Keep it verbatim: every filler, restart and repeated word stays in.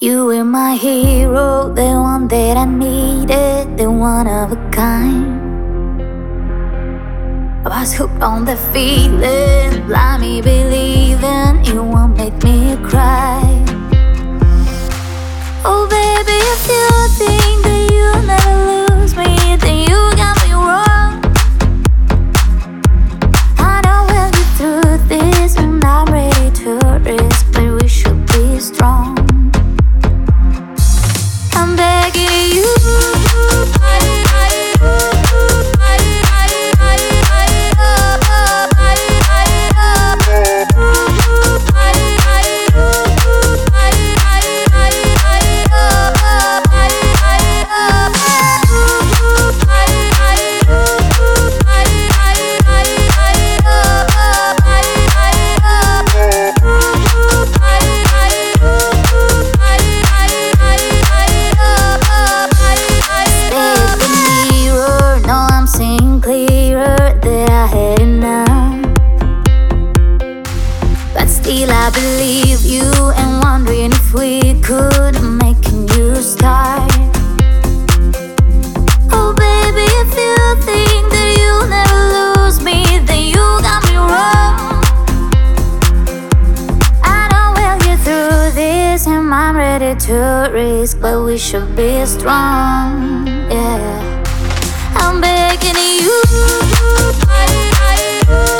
You were my hero, the one that I needed, the one of a kind. I was hooked on the feeling, blindly believing you won't make me cry. Oh baby, if you think that you'll never lose me, then you got me wrong. I know we'll get through this, and I'm ready to risk, but we should be strong. I'm begging you. Still I believe you, and wondering if we could make a new start. Oh baby, if you think that you'll never lose me, then you got me wrong. I know we'll get through this, and I'm ready to risk, but we should be strong, yeah. I'm begging you.